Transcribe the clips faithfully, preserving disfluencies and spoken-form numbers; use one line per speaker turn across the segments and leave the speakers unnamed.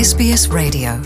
S B S Radio.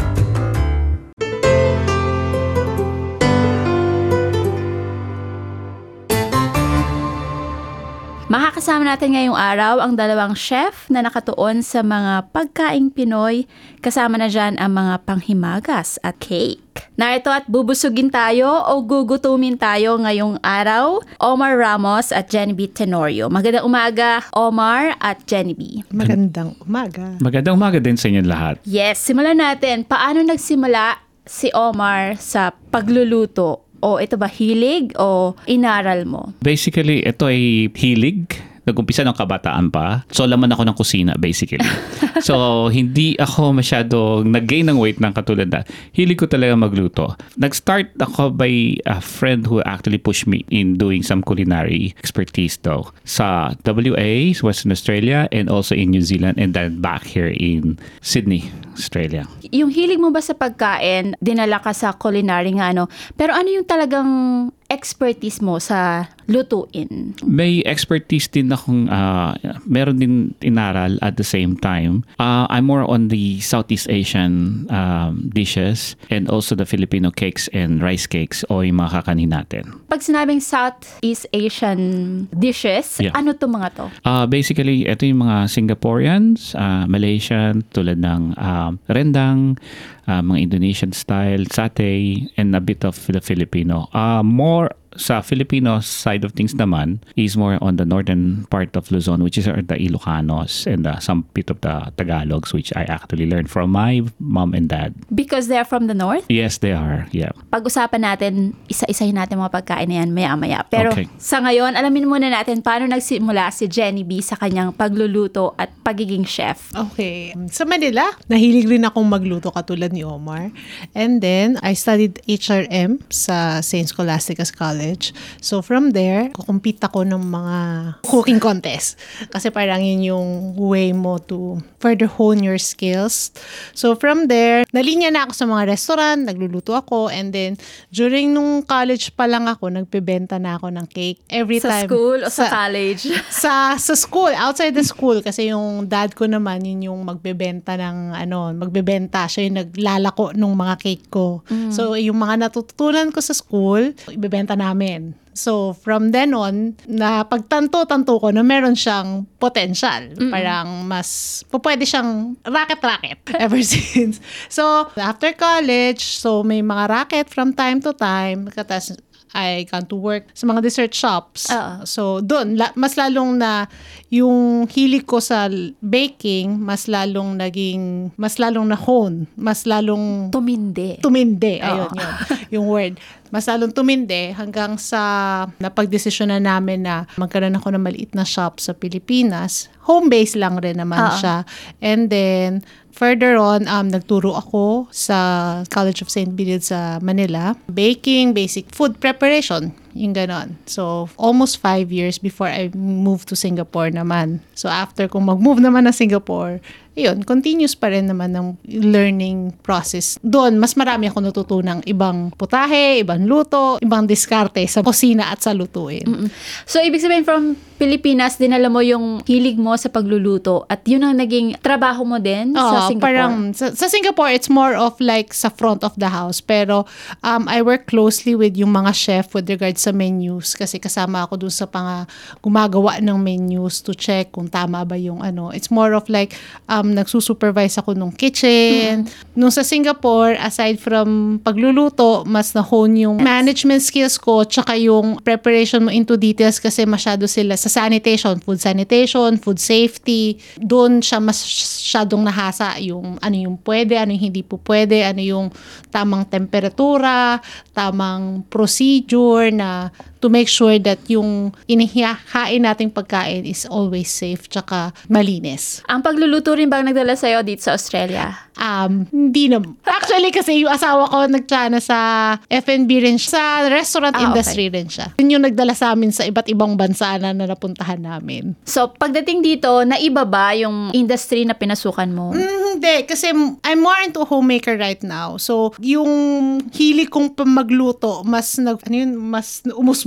Makakasama natin ngayong araw ang dalawang chef na nakatuon sa mga pagkaing Pinoy, kasama na dyan ang mga panghimagas at cake. Narito at bubusugin tayo o gugutumin tayo ngayong araw, Omar Ramos at Genevieve Tenorio. Magandang umaga, Omar at Genevieve.
Magandang umaga.
Magandang umaga din sa inyo lahat.
Yes, simulan natin. Paano nagsimula si Omar sa pagluluto? O ito ba hilig o inaral mo?
Basically, ito ay hilig. Nag-umpisa ng kabataan pa. So, laman ako ng kusina, basically. So, hindi ako masyadong nag-gain ng weight ng katulad na hilig ko talaga magluto. Nag-start ako by a friend who actually pushed me in doing some culinary expertise though. Sa W A, Western Australia, and also in New Zealand, and then back here in Sydney, Australia.
Yung hilig mo ba sa pagkain, dinala ka sa culinary nga, ano? Pero ano yung talagang expertise mo sa lutuin?
May expertise din akong, uh, meron din inaral at the same time. Uh, I'm more on the Southeast Asian um, dishes and also the Filipino cakes and rice cakes o yung mga kakanin natin.
Pag sinabing Southeast Asian dishes,
Yeah.
ano to mga to?
Uh, basically, ito yung mga Singaporeans, uh, Malaysian, tulad ng um, rendang, uh, mga Indonesian style, satay, and a bit of the Filipino. Uh, more sa Filipino side of things naman is more on the northern part of Luzon, which is the Ilocanos and uh, some bit of the Tagalogs, which I actually learned from my mom and dad.
Because they're from the north?
Yes, they are. Yeah.
Pag-usapan natin, isa-isahin natin mga pagkain na yan maya-maya. Pero
Okay.
sa ngayon, alamin muna natin paano nagsimula si Genevieve sa kanyang pagluluto at pagiging chef.
Okay. Sa Manila, nahilig rin akong magluto katulad ni Omar. And then, I studied H R M sa Saint Scholastica's College. So, from there, kukumpit ako ng mga cooking contest. Kasi parang yun yung way mo to further hone your skills. So, from there, nalinya na ako sa mga restaurant, nagluluto ako. And then, during nung college pa lang ako, nagpibenta na ako ng cake. Every
Sa
time.
school o sa, college?
sa sa school, outside the school, kasi yung dad ko naman yun yung magbebenta ng ano, magbebenta, siya yung naglalako nung mga cake ko.
Mm.
So yung mga natututunan ko sa school, ibebenta namin. So from then on, na pagtanto-tanto ko na meron siyang potential. Mm-mm. Parang mas pwede siyang racket-racket ever since. So after college, so may mga racket from time to time. Katas I gone to work sa mga dessert shops.
Uh-oh.
So, doon, la- mas lalong na yung hilig ko sa baking, mas lalong naging, mas lalong na-hone, mas lalong
Tumindi.
tumindi.
Oo.
Ayun yun, yung word. Mas lalong tumindi hanggang sa napagdesisyon na namin na magkaroon ako ng maliit na shop sa Pilipinas. Home-based lang rin naman
Oo.
siya. And then, further on, um, nagturo ako sa College of Saint Benilde sa Manila. Baking, basic food preparation, yung ganon. So, almost five years before I moved to Singapore naman. So, after kong mag-move naman na Singapore, yun, continuous pa rin naman ng learning process. Doon, mas marami ako natutunang ibang putahe, ibang luto, ibang diskarte sa kusina at sa lutuin.
Mm-mm. So, ibig sabihin from Pilipinas, dinala mo yung hilig mo sa pagluluto at yun ang naging trabaho mo din sa
Oo,
Singapore?
Parang, sa, sa Singapore, it's more of like sa front of the house. Pero um, I work closely with yung mga chef with regards sa menus kasi kasama ako dun sa pang gumagawa ng menus to check kung tama ba yung ano. It's more of like um, nagsusupervise ako nung kitchen. Mm-hmm. Nung sa Singapore, aside from pagluluto, mas na-hone yung management skills ko tsaka yung preparation mo into details kasi masyado sila sa sanitation, food sanitation, food safety. Doon siya masyadong nahasa yung ano yung pwede, ano yung hindi po pwede, ano yung tamang temperatura, tamang procedure na to make sure that yung inihahain nating pagkain is always safe tsaka malinis.
Ang pagluluto rin bang nagdala sa'yo dito sa Australia?
Um, hindi na. Actually, kasi yung asawa ko nagtsana sa F and B rin siya. Sa restaurant
Ah,
industry rin siya. Yun yung nagdala sa amin sa iba't ibang bansa na, na napuntahan namin.
So, pagdating dito, naiba ba yung industry na pinasukan mo?
Mm, hindi. Kasi I'm more into homemaker right now. So, yung hilig kong magluto, mas, nag, ano yun, mas umusbong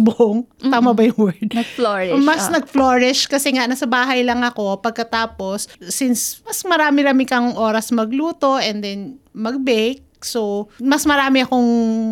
umusbong. Tama ba yung word?
Nag-flourish.
Mas
oh.
nag-flourish kasi nga nasa bahay lang ako. Pagkatapos, since mas marami-rami kang oras magluto and then mag-bake, so, mas marami akong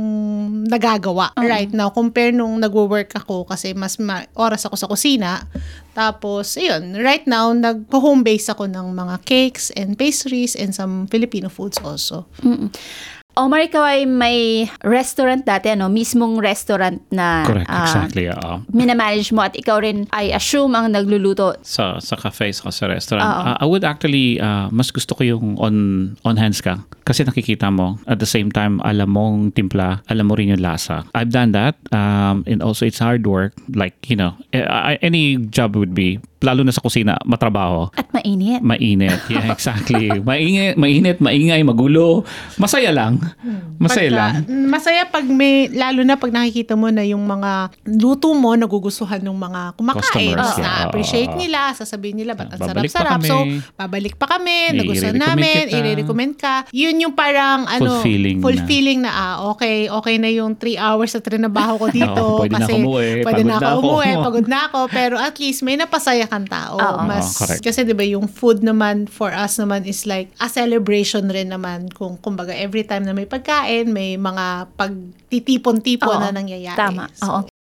nagagawa
Uh-huh.
right now compare nung nagwo-work ako kasi mas ma- oras ako sa kusina. Tapos, ayun, right now, nag-home base ako ng mga cakes and pastries and some Filipino foods also.
Mm-mm. Omar, ikaw ay may restaurant dati, ano? Mismong restaurant na
Correct,
ah,
exactly. oo.
minamanage mo at ikaw rin, I assume, ang nagluluto.
Sa sa cafe, sa, sa restaurant.
Oo.
Uh, I would actually, uh, mas gusto ko yung on on hands ka. Kasi nakikita mo, at the same time, alam mong timpla, alam mo rin yung lasa. I've done that. Um, and also, it's hard work. Like, you know, uh, any job would be, lalo na sa kusina, matrabaho.
At mainit.
Mainit. Yeah, exactly. mainit, mainit, maingay, magulo. Masaya lang. Masaya
Pagka-
lang.
Masaya pag may, lalo na pag nakikita mo na yung mga luto mo nagugustuhan ng mga kumakain.
Customers,
Mas
yeah.
na-appreciate
Oo.
nila, sasabihin nila, ba't ang
Babalik pa
sarap-sarap.
kami.
So, babalik pa kami, nagustuhan
I-recommend
namin,
kita.
i-recommend ka. Yun yung parang, ano,
Fulfilling na.
fulfilling na, ah, okay, okay na yung three hours sa trinabaho ko dito.
Oo, pwede na
kasi
ako umuwi,
Pwede
pagod
na
na
ako
ako.
umuwi, pagod na ako. Pero at least, may napasaya kang tao.
Oo.
Mas,
Oo, correct.
kasi diba yung food naman for us naman is like a celebration rin naman. Kung kumbaga every time na may pagkain, may mga pagtitipon-tipon
Oo,
na nangyayari.
Tama.
So,
Oo.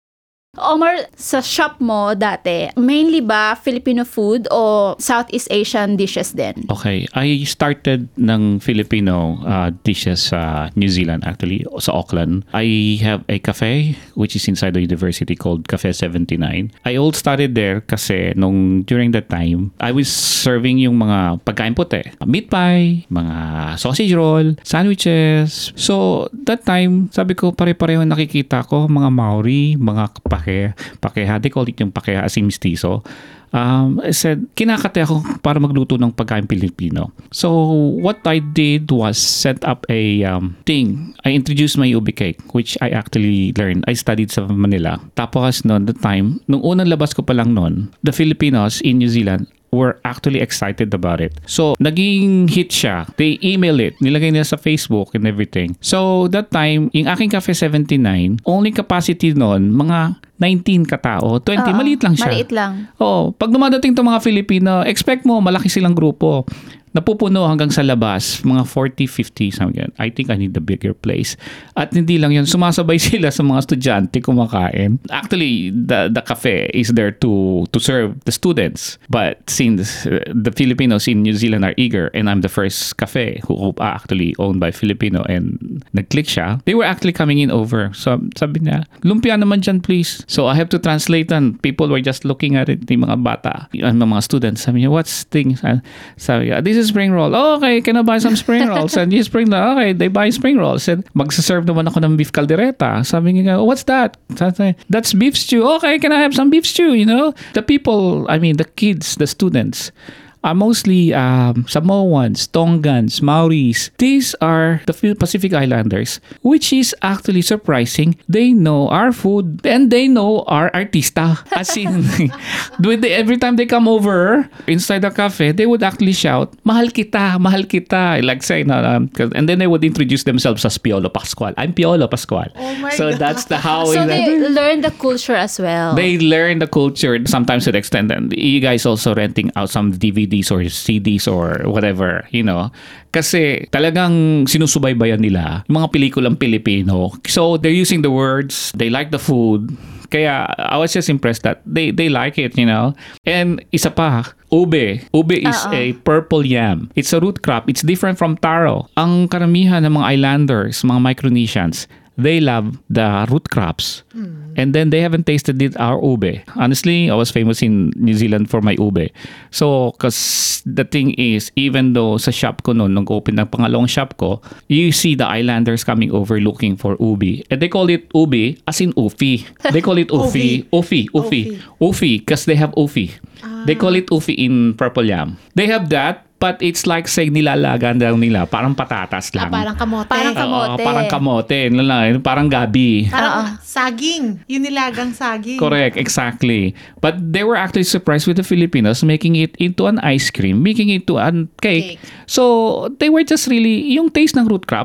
Omar, sa shop mo dati, mainly ba Filipino food o Southeast Asian dishes din?
Okay. I started ng Filipino uh, dishes sa New Zealand actually, sa Auckland. I have a cafe which is inside the university called Cafe seventy-nine. I all started there kasi nung during that time, I was serving yung mga pagkain puti. Meat pie, mga sausage roll, sandwiches. So, that time, sabi ko pare-pareho nakikita ko mga Maori, mga pakeha, pakeha, they call it yung pakeha as in mestizo. Um, I said, kinakate ako para magluto ng pagkain Pilipino. So, what I did was set up a um, thing. I introduced my ube cake, which I actually learned. I studied sa Manila. Tapos noon, the time, nung unang labas ko pa lang noon, the Filipinos in New Zealand were actually excited about it. So, naging hit siya. They email it. Nilagay nila sa Facebook and everything. So, that time, yung aking Cafe seventy-nine, only capacity noon, mga nineteen katao. twenty,
Oo,
maliit lang siya.
Maliit lang.
Oo. Pag dumadating itong mga Filipino, expect mo, malaki silang grupo. Napupuno hanggang sa labas, mga forty, fifty, something. I think I need a bigger place. At hindi lang yun, sumasabay sila sa mga estudyante kumakain. Actually, the the cafe is there to to serve the students. But since uh, the Filipinos in New Zealand are eager, and I'm the first cafe who, who are actually owned by Filipino, and nag-click siya, they were actually coming in over. So sabi niya, lumpia naman dyan please. So I have to translate, and people were just looking at it, yung mga bata, yung mga students. Sabi niya, what's things? Sabi niya, this is spring roll. Oh, okay, can I buy some spring rolls? And you spring roll. Okay, they buy spring rolls. And magsaserve naman ako ng beef caldereta. Sabi niya, oh, what's that? Sabi, that's beef stew. Okay, can I have some beef stew? You know, the people, I mean, the kids, the students, are mostly um, Samoans, Tongans, Maoris. These are the Pacific Islanders, which is actually surprising. They know our food and they know our artista. As in, with the, every time they come over inside the cafe, they would actually shout, mahal kita, mahal kita. Like say, no, um, 'cause- and then they would introduce themselves as Piolo Pascual. I'm Piolo Pascual.
Oh my
so
God.
that's the how
So
is
they
that-
learn the culture as well.
they learn the culture sometimes to the extent that you guys also renting out some D V Ds or C Ds or whatever, you know. Kasi talagang sinusubaybayan nila yung mga pelikulang Pilipino. So they're using the words, they like the food. Kaya I was just impressed that they they like it, you know. And isa pa, ube. Ube is
Oo.
a purple yam. It's a root crop. It's different from taro. Ang karamihan ng mga islanders, mga Micronesians, they love the root crops. And then they haven't tasted it, our ube. Honestly, I was famous in New Zealand for my ube. So, because the thing is, even though sa shop ko noon, nung open ng pangalawang shop ko, you see the islanders coming over looking for ube. And they call it ube as in ufi. They call it ufi. Ufi. Ufi. Ufi. Because they have ufi. They call it ufi in purple yam. They have that, but it's like say nilalagan daw nila, parang patatas
ah,
lang.
parang kamote.
Parang
Oo,
kamote.
parang kamote. Yun lang, parang gabi.
Parang saging. Yung nilagang saging.
Correct, exactly. But they were actually surprised with the Filipinos making it into an ice cream, making it to a cake.
Cake.
So, they were just really, yung taste ng root crops,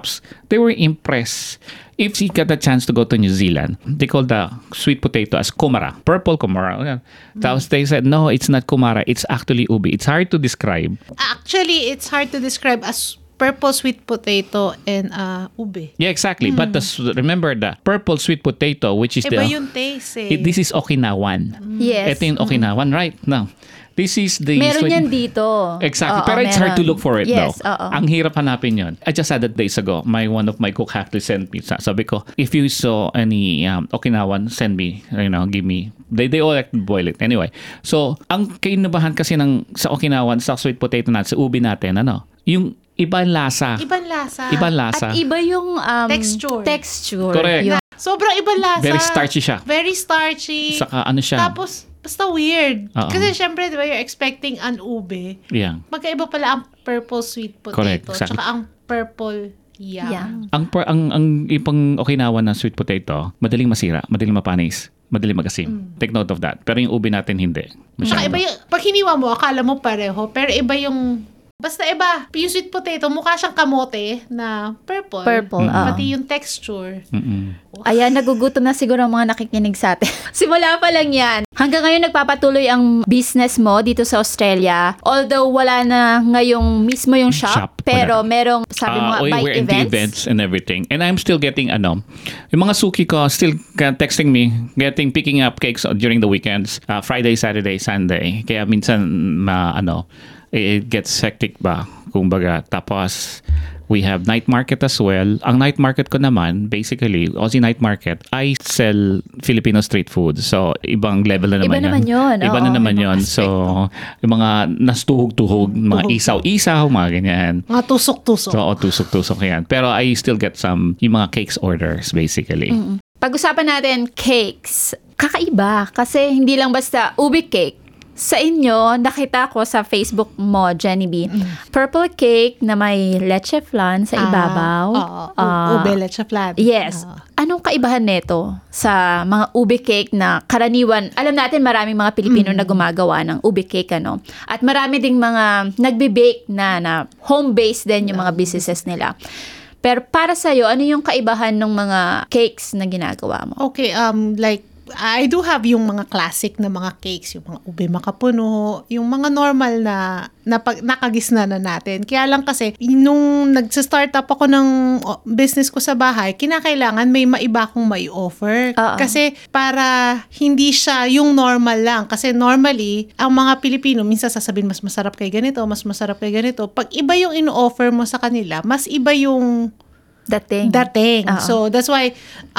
they were impressed. If she got a chance to go to New Zealand, they call the sweet potato as kumara, purple kumara. Mm. Tapos they said, no, it's not kumara, it's actually ubi. It's hard to describe.
Actually, it's hard to describe as purple sweet potato and uh, ube.
Yeah, exactly. Mm. But the, remember the purple sweet potato, which is
Iba
the...
yung taste eh.
It, this is Okinawan.
Yes.
Ito yung Okinawan, right? No. This is the...
Meron
sweet-
yan dito.
Exactly.
Oo,
Pero it's hard to
meron.
look for it
yes,
though.
oo.
Ang hirap hanapin yun. I just had that days ago. My one of my cook actually sent me. sa- Sabi ko, if you saw any um, Okinawan, send me. You know, give me. They they all like to boil it. Anyway. So, ang kainabahan kasi ng sa Okinawan, sa sweet potato natin, sa ubi natin, ano? Yung ibang lasa.
Ibang lasa.
Ibang lasa.
At iba yung um,
Texture.
texture.
Correct.
Yung-
Na, sobrang ibang lasa.
Very starchy siya.
Very starchy.
Saka ano siya?
Tapos, basta weird.
Oo.
Kasi syempre, di ba, you're expecting an ube.
Yeah.
Magkaiba pala ang purple sweet potato.
Correct, exactly.
Tsaka ang purple yam.
Yam.
Ang per- ang ang ipang Okinawan na sweet potato, madaling masira, madaling mapanis, madaling magasim. Take note of that. Pero yung ubi natin hindi.
Tsaka
Masyado.
iba yung, pag hiniwa mo, akala mo pareho. Pero iba yung, basta iba. Yung sweet potato, mukha siyang kamote na purple.
Purple, oo.
Pati yung texture.
Mm-mm.
Ayan, nagugutom na siguro ang mga nakikinig sa atin. Simula pa lang yan. Hanggang ngayon nagpapatuloy ang business mo dito sa Australia. Although wala na ngayong mismo yung shop,
Shop,
pero
wala.
merong, sabi mo nga,
Uh, we
by
were into
events.
events and everything. And I'm still getting, ano, yung mga suki ko still ka- texting me, getting, picking up cakes during the weekends, uh, Friday, Saturday, Sunday. Kaya minsan, ma, ano, it gets hectic ba, kumbaga. Tapos, we have night market as well. Ang night market ko naman, basically, Aussie Night Market, I sell Filipino street food. So, ibang level na
Iba
naman
naman yun.
Iba
Oo,
na naman
ibang
yun. So, yung mga nastuhog-tuhog, mga
Tuhog.
isaw-isaw, mga ganyan.
Mga tusok-tusok.
So, oo, tusok-tusok yan. Pero I still get some, yung mga cakes orders, basically.
Pag-usapan natin cakes. Kakaiba kasi hindi lang basta ube cake. Sa inyo, nakita ko sa Facebook mo, Jenny B, purple cake na may leche flan sa ibabaw.
Ah, oo.
Ah,
ube leche flan.
Yes.
Oo.
Anong kaibahan nito sa mga ube cake na karaniwan? Alam natin maraming mga Pilipino na gumagawa ng ube cake, ano? At marami ding mga nagbe-bake na, na home-based din yung mga businesses nila. Pero para sa'yo, ano yung kaibahan ng mga cakes na ginagawa mo?
Okay, um, like, I do have yung mga classic na mga cakes, yung mga ube makapuno, yung mga normal na, na pag, nakagisna na natin. Kaya lang kasi, nung nagsa-start up ako ng oh, business ko sa bahay, kinakailangan may maiba akong mai-offer.
Oo.
Kasi para hindi siya yung normal lang. Kasi normally, ang mga Pilipino, minsan sasabihin, mas masarap kay ganito, mas masarap kay ganito. Pag iba yung ino-offer mo sa kanila, mas iba yung
Dating.
dating.
Oo.
So, that's why,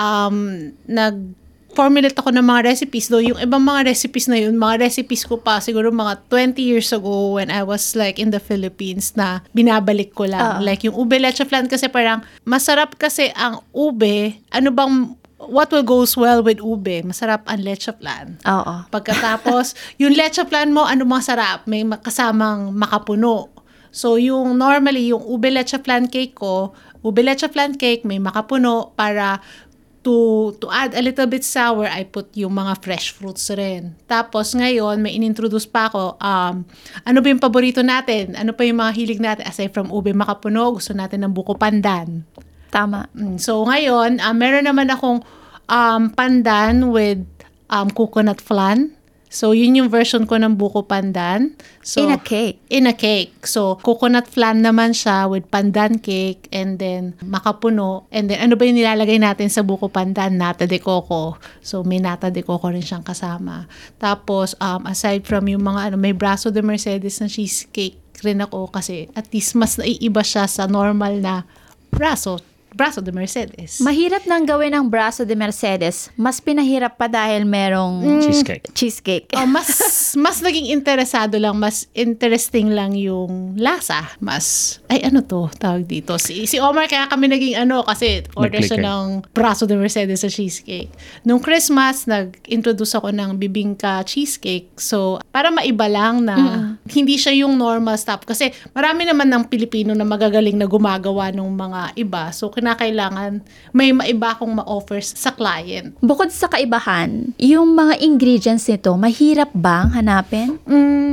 um, nag, formulate ako ng mga recipes. Though yung ibang mga recipes na yun, mga recipes ko pa siguro mga twenty years ago when I was like in the Philippines na binabalik ko lang.
Oo.
Like yung ube leche flan kasi parang masarap kasi ang ube. Ano bang, what will goes well with ube? Masarap ang leche flan.
Oo.
Pagkatapos, yung leche flan mo, ano mga sarap? May kasamang makapuno. So, yung normally, yung ube leche flan cake ko, ube leche flan cake, may makapuno para to to add a little bit sour, I put yung mga fresh fruits rin. Tapos ngayon, may inintroduce pa ako, um, ano ba yung paborito natin? Ano pa yung mga hilig natin? Aside from ube makapuno, gusto natin ng buko pandan.
Tama.
Mm, So ngayon, uh, meron naman akong um, pandan with um, coconut flan. So yun yung version ko ng buko pandan. So,
In a cake.
In a cake. So coconut flan naman siya with pandan cake and then makapuno. And then ano ba yung nilalagay natin sa buko pandan? Nata de coco. So may nata de coco rin siyang kasama. Tapos um, aside from yung mga ano, may braso de Mercedes na cheesecake rin ako kasi at least mas naiiba siya sa normal na braso. Braso de Mercedes.
Mahirap nang gawin ang braso de Mercedes. Mas pinahirap pa dahil merong
Cheesecake.
cheesecake.
Oh, mas mas naging interesado lang, mas interesting lang yung lasa. Mas, ay ano to, tawag dito. Si, si Omar kaya kami naging ano, kasi order siya
Nag-click eh.
ng braso de Mercedes sa cheesecake. Nung Christmas, nag-introduce ako ng bibingka cheesecake. So, para maiba lang na hindi siya yung normal stuff. Kasi marami naman ng Pilipino na magagaling na gumagawa ng mga iba. So, kinakailangan may maiba akong ma-offer sa client.
Bukod sa kaibahan, yung mga ingredients nito, mahirap bang hanapin?
Mm,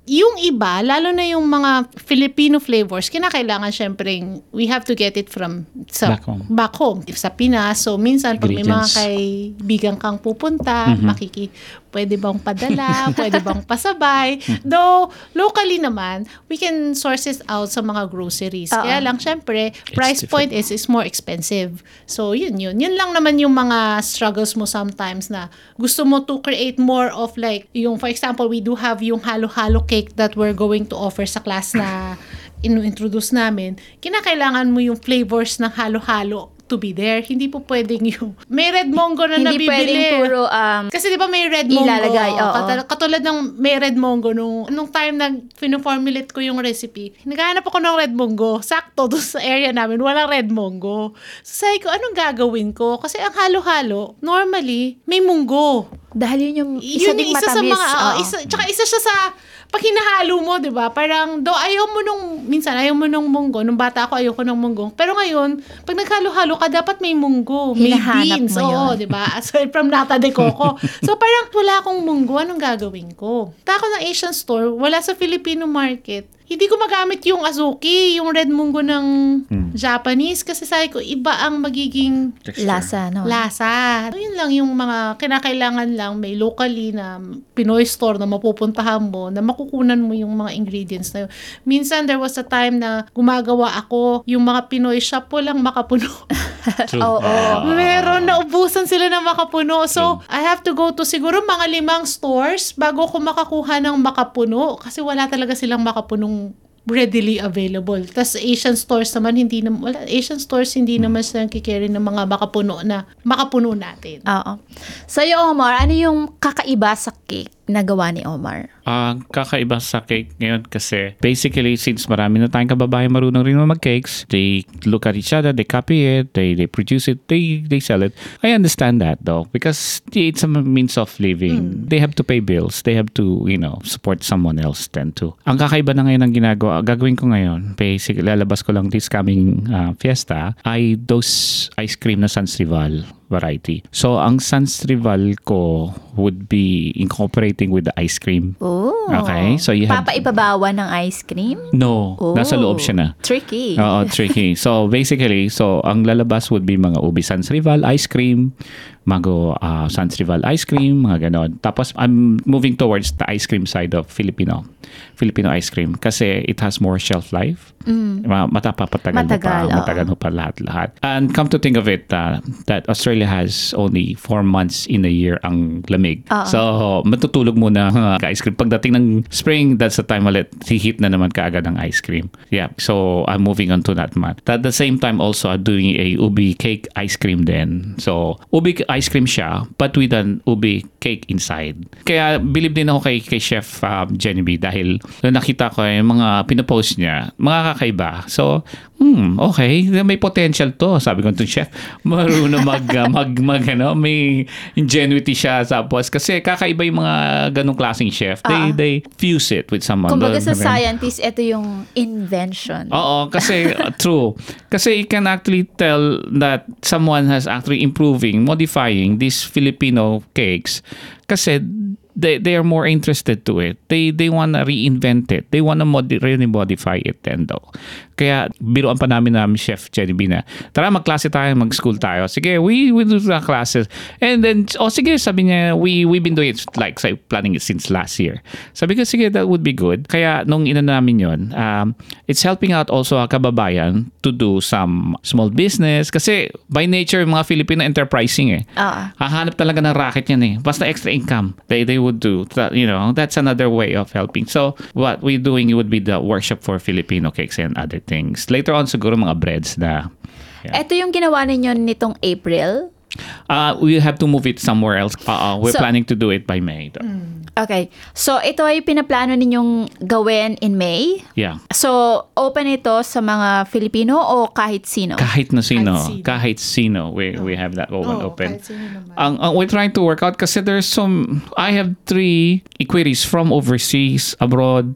yung iba, lalo na yung mga Filipino flavors, kinakailangan syempre, we have to get it from sa
Back home.
back home. If sa Pinas, so minsan pag may mga
Ingredients.
kaibigan kang pupunta,
Mhm.
makiki, pwede bang padala, pwede bang pasabay. Though, locally naman, we can source it out sa mga groceries.
Oo.
Kaya lang, syempre, price
different.
point is, is more expensive. So, yun yun. Yun lang naman yung mga struggles mo sometimes na gusto mo to create more of like, yung for example, we do have yung halo-halo cake that we're going to offer sa class na inu-introduce namin. Kinakailangan mo yung flavors ng halo-halo to be there. Hindi po pwedeng yung may red mongo na
Hindi
nabibili.
pwedeng puro um,
Kasi di ba may red mongo?
Ilalagay, oo.
Katal- katulad ng may red mongo nung, nung time na fino-formulate ko yung recipe. Naghahanap ako ng red mongo. Sakto doon sa area namin, walang red mongo. So sabi ko, anong gagawin ko? Kasi ang halo-halo, normally, may munggo.
dahil yun yung isa
Yun
ding
yung isa sa
matamis.
mga, oh,
oo.
isa, tsaka isa siya sa, pag hinahalo mo, di ba? Parang, do ayaw mo nung, minsan ayaw mo nung munggo. Nung bata ako, ayaw ko ng munggo. Pero ngayon, pag naghalo-halo ka, dapat may munggo. May
Hinahanap
beans.
mo
Oo,
yun.
di ba? Aside from nata de coco. So, parang wala akong munggo. Anong gagawin ko? Punta ako ng Asian store, wala sa Filipino market. Hindi ko magamit yung azuki, yung red munggo ng Japanese. Kasi sabi ko, iba ang magiging
Lasa, no?
lasa. Yun lang yung mga kinakailangan lang may locally na Pinoy store na mapupuntahan mo na makukunan mo yung mga ingredients na yun. Minsan there was a time na gumagawa ako yung mga Pinoy shop po lang makapuno.
True.
Oo.
Ah.
Meron, naubusan sila ng makapuno. So, I have to go to siguro mga limang stores bago ko makakuha ng makapuno kasi wala talaga silang makapunong readily available. Tapos Asian stores naman, hindi na, wala, Asian stores hindi naman sila kikerry ng mga makapuno na makapuno natin.
Oo. So, yung Omar, ano yung kakaiba sa cake na gawa ni Omar?
Ang kakaiba sa cake ngayon kasi basically since marami na tayong kababayan marunong rin mag-cakes, they look at each other, they copy it, they they produce it, they they sell it. I understand that though because it's a means of living. They have to pay bills. They have to, you know, support someone else then too. Ang kakaiba na ngayon ng ginagawa, gagawin ko ngayon, basically lalabas ko lang this coming uh, fiesta, ay those ice cream na Sans Rival variety. So ang Sans Rival ko would be incorporating with the ice cream.
Oh.
Okay, so you have-
Papaipabawa ng ice cream?
No,
Oh.
nasa loob siya na.
Tricky.
Oo, tricky. So basically, so ang lalabas would be mga ubi Sans Rival ice cream, mango uh, Sans Rival ice cream, mga ganon. Tapos I'm moving towards the ice cream side of Filipino. Filipino ice cream kasi it has more shelf life. Mm. Matapapatagal mo pa,
Matagal, oo.
matagal mo pa lahat-lahat. And come to think of it, uh, that Australia has only four months in a year ang lamig.
Oo.
So matutulog muna ang ice cream. Pagdating ng spring, that's the time ulit. Hihit na naman kaagad ang ice cream. Yeah, so I'm moving on to that man. At the same time also, I'm doing a ubi cake ice cream then. So ubi ice cream siya, but with an ubi cake inside. Kaya believe din ako kay, kay Chef um, Jenny B dahil nakita ko yung mga pinapost niya, mga kakaiba. So, hmm, okay, may potential to. Sabi ko itong chef, marunong mag, uh, mag, mag, ano, may ingenuity siya tapos kasi kakaiba yung mga ganong klaseng chef. They,
Ah.
they fuse it with someone.
Kumbaga sa
Ganun.
scientist, ito yung invention.
Oo, kasi uh, true. Kasi you can actually tell that someone has actually improving, modifying these Filipino cakes kasi they they are more interested to it. They they want to reinvent it. They want to modi- really modify it then though. Kaya biruan pa namin namin Chef Jenny B na, tara magklase tayo, mag-school tayo. Sige, we we do the classes. And then, oh sige, sabi niya, we we've been doing it like, say, planning it since last year. Sabi ko, sige, that would be good. Kaya nung ina namin yun, um, it's helping out also a kababayan to do some small business. Kasi by nature, mga Filipino enterprising eh.
Ah.
Hahanap talaga ng racket yan eh. Basta extra income, they they would do. That, you know, that's another way of helping. So, what we're doing would be the workshop for Filipino cakes and other things. Later on, siguro mga breads na. Yeah.
Ito yung ginawa ninyo nitong April.
Uh, we have to move it somewhere else. Uh, we're
So-
planning to do it by May.
Okay. So, ito ay pinaplano ninyong gawin in May.
Yeah.
So, open ito sa mga Filipino o kahit sino?
Kahit na sino.
Kahit sino.
Kahit sino. We, we have that one
Oo,
open.
kahit sino naman.
Ang, ang we're trying to work out kasi there's some, I have three inquiries from overseas, abroad,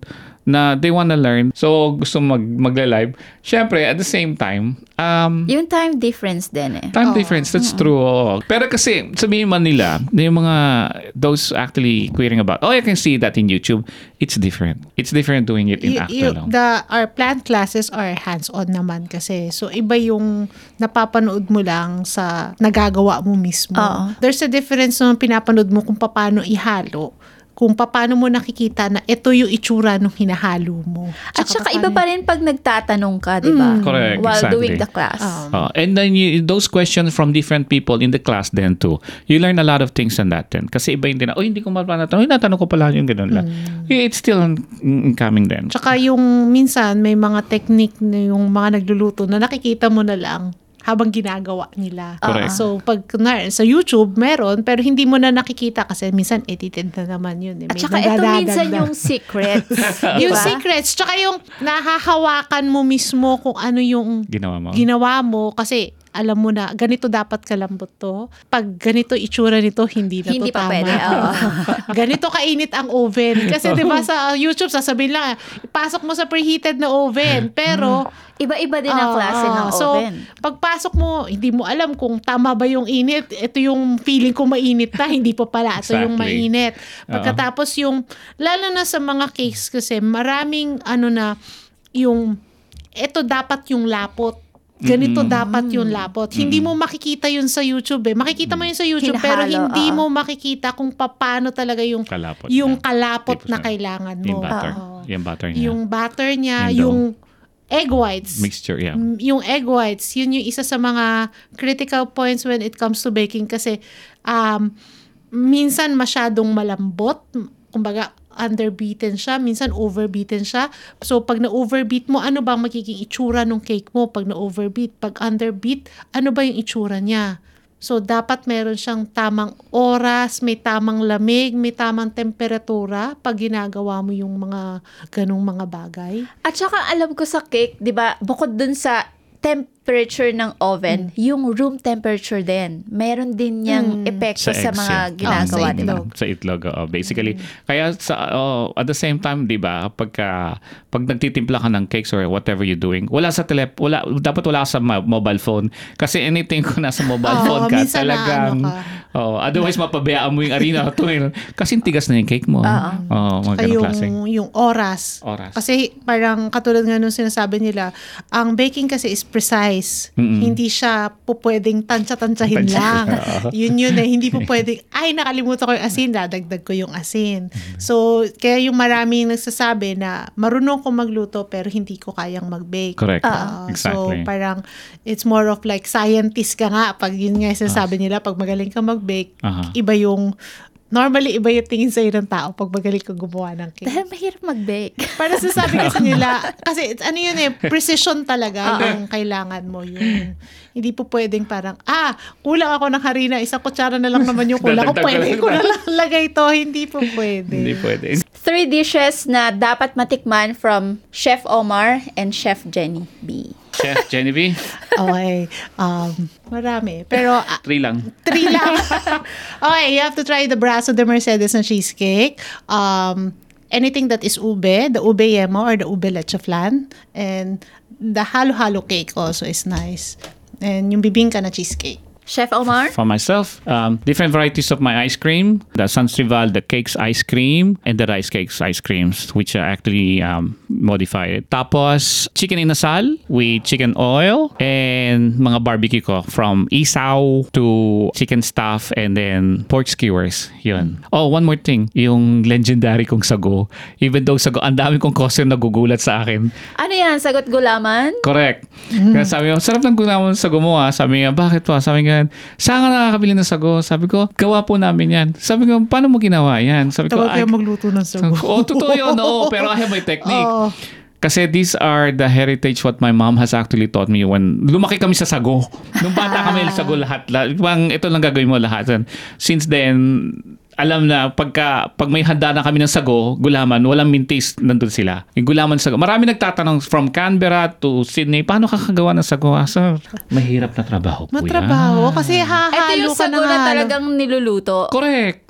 na they wanna learn. So, gusto mag magla-live. Syempre, at the same time, um,
Yung time difference din eh.
time difference, that's true. oo. Pero kasi, sabihin man nila, na yung mga, those actually querying about, oh, I can see that in YouTube. It's different. It's different doing it in
Y-
actor
y-
lang.
the our plant classes are hands-on naman kasi. So iba yung napapanood mo lang sa nagagawa mo mismo.
Oo.
There's a difference nung pinapanood mo kung paano ihalo. Kung paano mo nakikita na ito yung itsura nung hinahalo mo.
At saka iba
paano-
pa rin pag nagtatanong ka, di ba?
Correct,
While
exactly.
doing the class.
Uh, and then you, those questions from different people in the class then too. You learn a lot of things on that then. Kasi iba yung din, oh, hindi ko mapanatanong. Uy, natanong ko pala yung ganun lang. It's still incoming then.
Tsaka yung minsan may mga technique na yung mga nagluluto na nakikita mo na lang habang ginagawa nila.
Correct.
So, pag kunwari, sa YouTube, meron, pero hindi mo na nakikita kasi minsan edited na naman yun. Eh.
At
May
saka ito
nagdadagdag
minsan
na.
yung secrets.
Yung
diba?
secrets, tsaka yung nahahawakan mo mismo kung ano yung
Ginawa mo.
ginawa mo kasi alam mo na, ganito dapat kalambot to. Pag ganito itsura nito, hindi na
Hindi
to
pa
tama.
pwede, oo.
Ganito kainit ang oven. Kasi di ba sa uh, YouTube, sasabihin lang, ipasok mo sa preheated na oven. Pero,
Iba-iba din ang
ah,
klase ng
ah, so,
oven.
pagpasok mo, hindi mo alam kung tama ba yung init. Ito yung feeling ko mainit na, hindi pa pala. Ito yung
Exactly.
mainit. Pagkatapos yung, lalo na sa mga cakes kasi, maraming ano na, yung, ito dapat yung lapot. Ganito dapat yung lapot. Hindi mo makikita yun sa YouTube eh. Makikita mo yun sa YouTube pero
Hinahalo,
hindi
oo.
mo makikita kung paano talaga yung
Kalapot
yung
na.
kalapot
Tipo
na
sa-
kailangan
Yung
mo.
butter.
Oo.
Yung butter niya.
Yung butter niya,
Yung dough.
yung egg whites.
Mixture, yeah.
Mm, Yung egg whites, yun yung isa sa mga critical points when it comes to baking kasi um, minsan masyadong malambot. Kumbaga, underbeaten siya, minsan overbeaten siya. So, pag na-overbeat mo, ano ba ang magiging itsura ng cake mo pag na-overbeat? Pag underbeat, ano ba yung itsura niya? So, dapat meron siyang tamang oras, may tamang lamig, may tamang temperatura pag ginagawa mo yung mga ganong mga bagay.
At saka alam ko sa cake, di ba, bukod dun sa temperature ng oven, yung room temperature din. Meron din niyang epekto sa,
eggs,
mga
yeah.
ginagawa,
Ah, sa
di ba?
itlog.
Sa itlog, oo, basically. Kaya sa oh, at the same time, 'di ba, pagka pag nagtitimpla ka ng cakes or whatever you're doing, wala sa telep, wala dapat wala ka sa ma- mobile phone kasi anything kung nasa mobile
Oo,
phone ka
minsan na
talagang
ano ka.
oh, otherwise mapabayaan mo yung arena tuwing kasi tigas na yung cake mo. Oh, mga
Saka
ganong
yung,
klase.
yung oras.
Oras.
Kasi parang katulad nga nung sinasabi nila, ang baking kasi is precise. Hindi siya po pwedeng tansya-tansyahin
Tansya.
lang.
Oo.
Yun yun eh. Hindi po pwedeng, ay nakalimutan ko yung asin, dadagdag ko yung asin. So, kaya yung maraming nagsasabi na marunong ko magluto pero hindi ko kayang mag-bake.
Correct.
Ah,
Exactly.
So, parang it's more of like scientist ka nga. Pag yun nga yung sinasabi nila, pag magaling ka mag-bake,
Aha.
iba yung, normally iba yung tingin sa'yo ng tao pag magaling ka gumawa ng cake.
Dahil mahirap mag-bake.
Para sasabi kasi nila, kasi it's, ano yun eh, precision talaga yung kailangan mo yun. Hindi po pwedeng parang, ah, kulang ako ng harina, isang kutsara na lang naman yung kulang ko,
Dadagdag
pwede
ko
ko
lang.
na lang lagay to. Hindi po pwede.
Hindi pwede.
Three dishes na dapat matikman from Chef Omar and Chef Jenny B.
Chef Genevieve,
Okay. Um, marami. Pero, ah,
three lang.
three lang. Okay, you have to try the Brazo de Mercedes na cheesecake. Um, anything that is ube, the ube yemo or the ube leche flan. And the halo-halo cake also is nice. And yung bibingka na cheesecake.
Chef Omar?
For myself, um, different varieties of my ice cream. The Sans Rival, the cakes ice cream, and the rice cakes ice creams, which are actually um, modified. Tapos, chicken inasal with chicken oil and mga barbecue ko from isaw to chicken stuff and then pork skewers. Yun. Oh, one more thing. Yung legendary kong sago. Even though sago, ang dami kong customer nagugulat sa akin.
Ano yan? Sagot gulaman?
Correct. Kaya sabi ko, sarap ng gulaman sa sago mo ah. Sabi nga, bakit pa? Sabi nga, saan ka nakakabili ng sago? Sabi ko, gawa po namin yan. Sabi ko, paano mo ginawa yan? Sabi ko,
Tawag kayo
"Ay,
magluto ng sago.
oh, totoo yun. Oo, pero I have my technique.
Oo.
Kasi these are the heritage what my mom has actually taught me when lumaki kami sa sago. Nung bata kami, sago lahat. lahat. Bang, ito lang gagawin mo lahat. And since then, alam na pagka pag may handa na kami ng sago, gulaman, walang mintis, nandun sila. Yung gulaman sago. Marami nagtatanong from Canberra to Sydney, paano kakagawa ng sago? Ah, sir, mahirap na trabaho po
Matrabaho.
yan.
Kasi hahalo
Ito yung
ka
sago
ng
na
halo.
talagang niluluto.
Correct.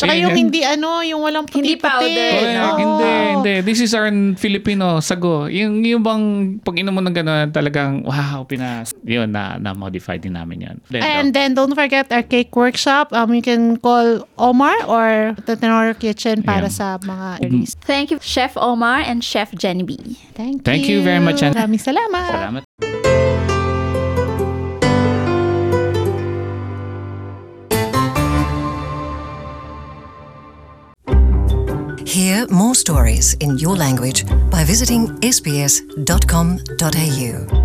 Tsaka yung
Ayan.
hindi ano, yung walang
Hindi
puti-puti.
powder,
Correct.
no?
Hindi, hindi. This is our Filipino sago. Yung, yung bang pag inom mo ng gano'n, talagang, wow, Pinas. Yun, na, na-modify din namin yan. Then,
And then don't forget our cake workshop. Um, you can call Omar or the Tenor Kitchen para
Yeah.
sa mga areas.
Thank you, Chef Omar and Chef Jenny B.
Thank you.
Thank you very much, Ann.
Maraming salamat.
salamat.
Hear more stories in your language by visiting s b s dot com dot a u.